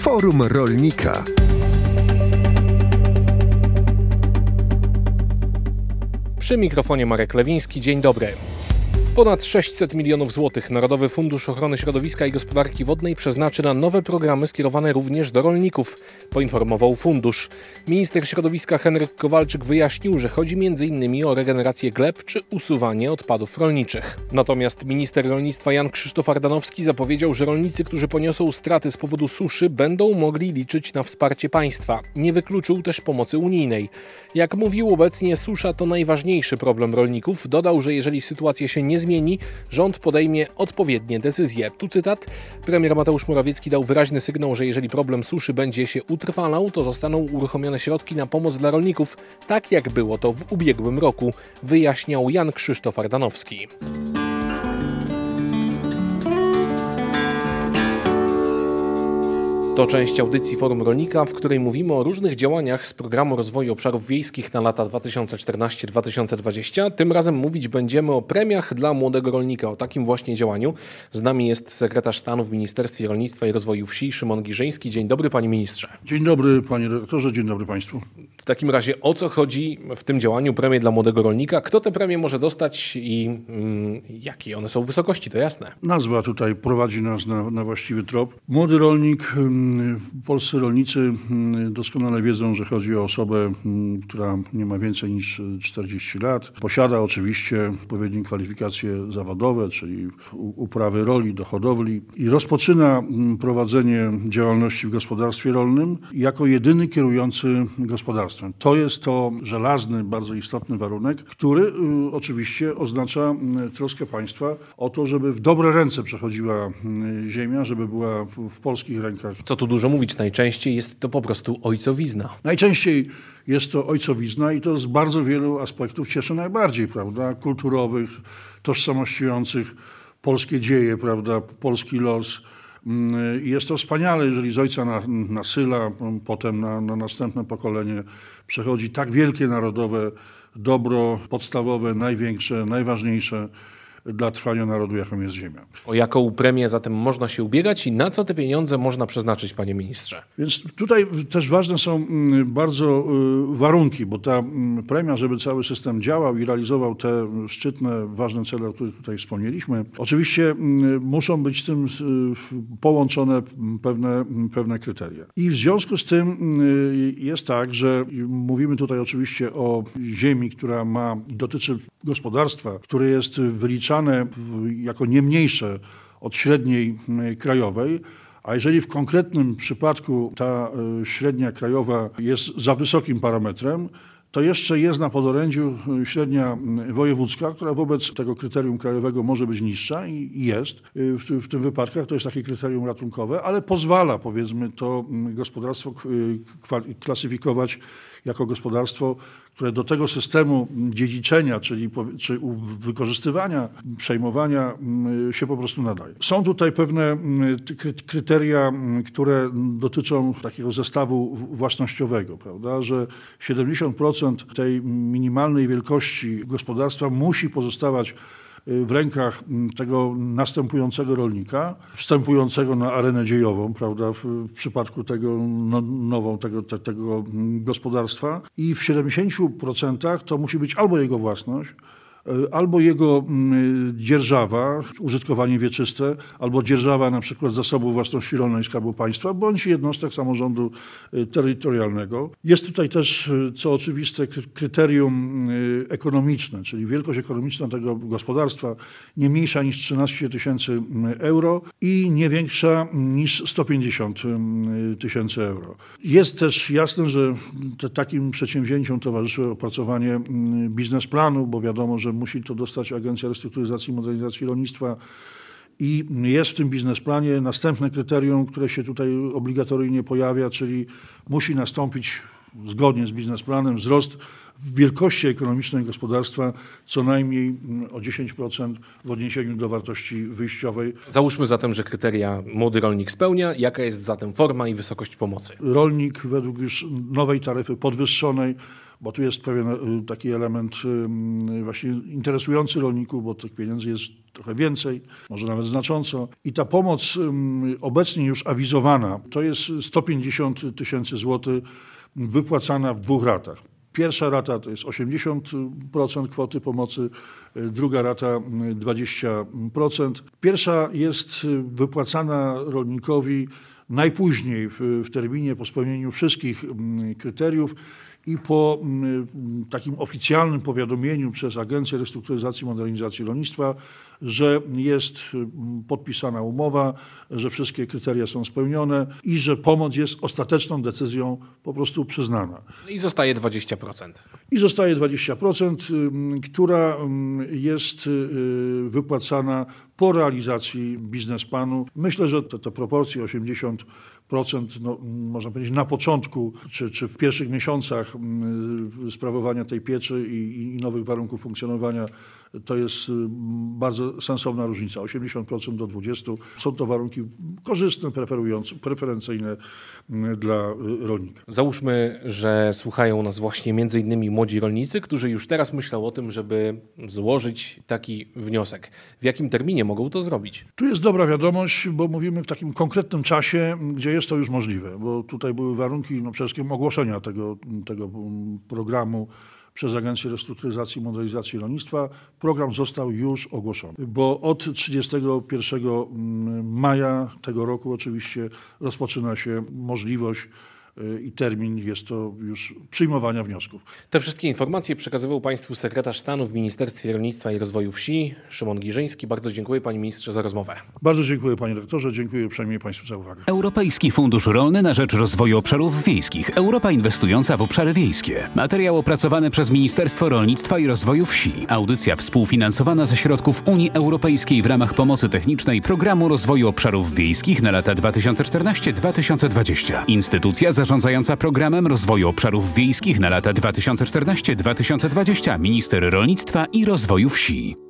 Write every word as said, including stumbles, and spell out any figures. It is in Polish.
Forum Rolnika. Przy mikrofonie Marek Lewiński. Dzień dobry. Ponad sześćset milionów złotych Narodowy Fundusz Ochrony Środowiska i Gospodarki Wodnej przeznaczy na nowe programy skierowane również do rolników, poinformował fundusz. Minister środowiska Henryk Kowalczyk wyjaśnił, że chodzi między innymi o regenerację gleb czy usuwanie odpadów rolniczych. Natomiast minister rolnictwa Jan Krzysztof Ardanowski zapowiedział, że rolnicy, którzy poniosą straty z powodu suszy, będą mogli liczyć na wsparcie państwa. Nie wykluczył też pomocy unijnej. Jak mówił, obecnie susza to najważniejszy problem rolników. Dodał, że jeżeli sytuacja się nie zmieni, rząd podejmie odpowiednie decyzje. Tu cytat. Premier Mateusz Morawiecki dał wyraźny sygnał, że jeżeli problem suszy będzie się utrwalał, to zostaną uruchomione środki na pomoc dla rolników, tak jak było to w ubiegłym roku, wyjaśniał Jan Krzysztof Ardanowski. To część audycji Forum Rolnika, w której mówimy o różnych działaniach z Programu Rozwoju Obszarów Wiejskich na lata dwa tysiące czternasty do dwa tysiące dwudziestego. Tym razem mówić będziemy o premiach dla młodego rolnika, o takim właśnie działaniu. Z nami jest sekretarz stanu w Ministerstwie Rolnictwa i Rozwoju Wsi Szymon Giżyński. Dzień dobry, panie ministrze. Dzień dobry, panie redaktorze, dzień dobry państwu. W takim razie o co chodzi w tym działaniu Premie dla młodego rolnika? Kto te premie może dostać i mm, jakie one są wysokości, to jasne. Nazwa tutaj prowadzi nas na, na właściwy trop. Młody rolnik, polscy rolnicy doskonale wiedzą, że chodzi o osobę, która nie ma więcej niż czterdzieści lat. Posiada oczywiście odpowiednie kwalifikacje zawodowe, czyli uprawy roli do hodowli i rozpoczyna prowadzenie działalności w gospodarstwie rolnym jako jedyny kierujący gospodarstwem. To jest to żelazny, bardzo istotny warunek, który oczywiście oznacza troskę państwa o to, żeby w dobre ręce przechodziła ziemia, żeby była w, w polskich rękach. Co tu dużo mówić, najczęściej jest to po prostu ojcowizna. Najczęściej jest to ojcowizna i to z bardzo wielu aspektów cieszy najbardziej, prawda? Kulturowych, tożsamościujących polskie dzieje, prawda? Polski los. Jest to wspaniale, jeżeli z ojca na, na syla, potem na, na następne pokolenie przechodzi tak wielkie narodowe dobro, podstawowe, największe, najważniejsze dla trwania narodu, jaką jest ziemia. O jaką premię zatem można się ubiegać i na co te pieniądze można przeznaczyć, panie ministrze? Więc tutaj też ważne są bardzo warunki, bo ta premia, żeby cały system działał i realizował te szczytne, ważne cele, o których tutaj wspomnieliśmy, oczywiście muszą być z tym połączone pewne, pewne kryteria. I w związku z tym jest tak, że mówimy tutaj oczywiście o ziemi, która ma, dotyczy gospodarstwa, które jest wyliczane jako nie mniejsze od średniej krajowej, a jeżeli w konkretnym przypadku ta średnia krajowa jest za wysokim parametrem, to jeszcze jest na podorędziu średnia wojewódzka, która wobec tego kryterium krajowego może być niższa i jest. W, w tym wypadkach to jest takie kryterium ratunkowe, ale pozwala, powiedzmy, to gospodarstwo klasyfikować jako gospodarstwo, które do tego systemu dziedziczenia, czyli czy wykorzystywania, przejmowania się po prostu nadaje. Są tutaj pewne kryteria, które dotyczą takiego zestawu własnościowego, prawda, że siedemdziesiąt procent tej minimalnej wielkości gospodarstwa musi pozostawać w rękach tego następującego rolnika, wstępującego na arenę dziejową, prawda, w, w przypadku tego no, nową tego, te, tego gospodarstwa i w siedemdziesięciu procentach to musi być albo jego własność, albo jego dzierżawa, użytkowanie wieczyste, albo dzierżawa na przykład zasobów własności rolnej Skarbu Państwa, bądź jednostek samorządu terytorialnego. Jest tutaj też, co oczywiste, kryterium ekonomiczne, czyli wielkość ekonomiczna tego gospodarstwa nie mniejsza niż trzynaście tysięcy euro i nie większa niż sto pięćdziesiąt tysięcy euro. Jest też jasne, że te, takim przedsięwzięciom towarzyszy opracowanie biznesplanu, bo wiadomo, że musi to dostać Agencja Restrukturyzacji i Modernizacji Rolnictwa i jest w tym biznesplanie następne kryterium, które się tutaj obligatoryjnie pojawia, czyli musi nastąpić zgodnie z biznesplanem wzrost wielkości ekonomicznej gospodarstwa co najmniej o dziesięć procent w odniesieniu do wartości wyjściowej. Załóżmy zatem, że kryteria młody rolnik spełnia. Jaka jest zatem forma i wysokość pomocy? Rolnik według już nowej taryfy podwyższonej bo tu jest pewien taki element właśnie interesujący rolników, bo tych pieniędzy jest trochę więcej, może nawet znacząco. I ta pomoc obecnie już awizowana to jest sto pięćdziesiąt tysięcy złotych wypłacana w dwóch ratach. Pierwsza rata to jest osiemdziesiąt procent kwoty pomocy, druga rata dwadzieścia procent. Pierwsza jest wypłacana rolnikowi najpóźniej w, w terminie po spełnieniu wszystkich kryteriów i po takim oficjalnym powiadomieniu przez Agencję Restrukturyzacji i Modernizacji Rolnictwa, że jest podpisana umowa, że wszystkie kryteria są spełnione i że pomoc jest ostateczną decyzją po prostu przyznana. I zostaje dwadzieścia procent. I zostaje dwadzieścia procent, która jest wypłacana po realizacji biznesplanu. Myślę, że te, te proporcje osiemdziesiąt procent, no, można powiedzieć na początku, czy, czy w pierwszych miesiącach sprawowania tej pieczy i, i nowych warunków funkcjonowania, to jest bardzo sensowna różnica. osiemdziesiąt procent do dwudziestu procent. Są to warunki korzystne, preferujące, preferencyjne dla rolnika. Załóżmy, że słuchają nas właśnie między innymi młodzi rolnicy, którzy już teraz myślą o tym, żeby złożyć taki wniosek. W jakim terminie mogą to zrobić? Tu jest dobra wiadomość, bo mówimy w takim konkretnym czasie, gdzie jest to już możliwe, bo tutaj były warunki no, przede wszystkim ogłoszenia tego, tego programu przez Agencję Restrukturyzacji i Modernizacji Rolnictwa. Program został już ogłoszony, bo od trzydziestego pierwszego maja tego roku oczywiście rozpoczyna się możliwość i termin jest to już przyjmowania wniosków. Te wszystkie informacje przekazywał Państwu sekretarz stanu w Ministerstwie Rolnictwa i Rozwoju Wsi, Szymon Giżyński. Bardzo dziękuję Panie Ministrze za rozmowę. Bardzo dziękuję Panie Rektorze, dziękuję uprzejmie Państwu za uwagę. Europejski Fundusz Rolny na rzecz Rozwoju Obszarów Wiejskich. Europa inwestująca w obszary wiejskie. Materiał opracowany przez Ministerstwo Rolnictwa i Rozwoju Wsi. Audycja współfinansowana ze środków Unii Europejskiej w ramach pomocy technicznej Programu Rozwoju Obszarów Wiejskich na lata dwa tysiące czternaście do dwa tysiące dwudziestego. Instytucja zarządzająca Programem Rozwoju Obszarów Wiejskich na lata dwa tysiące czternaście do dwa tysiące dwudziestego. Minister Rolnictwa i Rozwoju Wsi.